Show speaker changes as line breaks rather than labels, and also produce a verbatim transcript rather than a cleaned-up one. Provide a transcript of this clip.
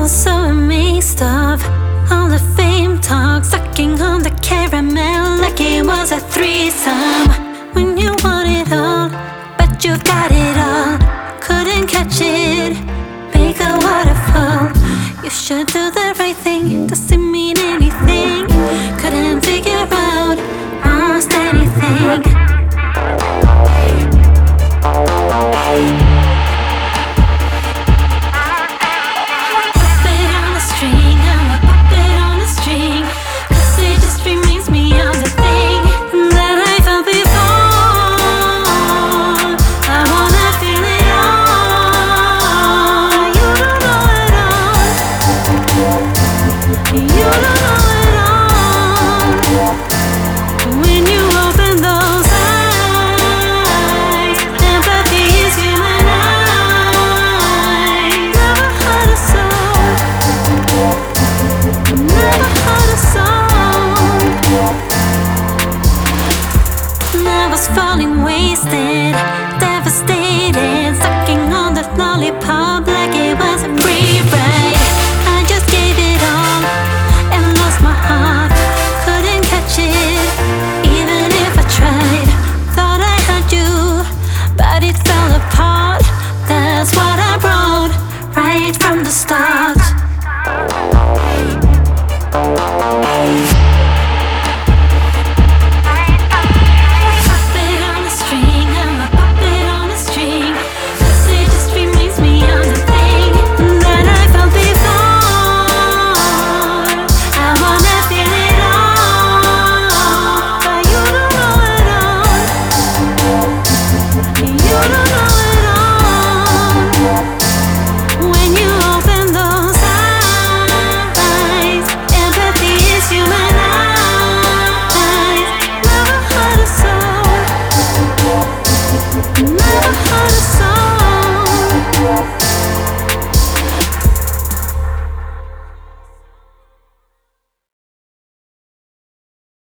was so amazed of all the fame talk, sucking on the caramel like it was a threesome. When you want it all, but you've got it all, couldn't catch it, make a waterfall. You should do the right thing, doesn't mean anything. Couldn't figure out almost anything. Puppet on a string, I'm a puppet on a string, 'cause it just reminds me of the thing that I felt before. I wanna feel it all. You don't know it all. You don't know it all. When you open those eyes, empathy is humanized. Never had a soul, never had a soul. I was falling wasted, devastated, sucking on that lollipop like it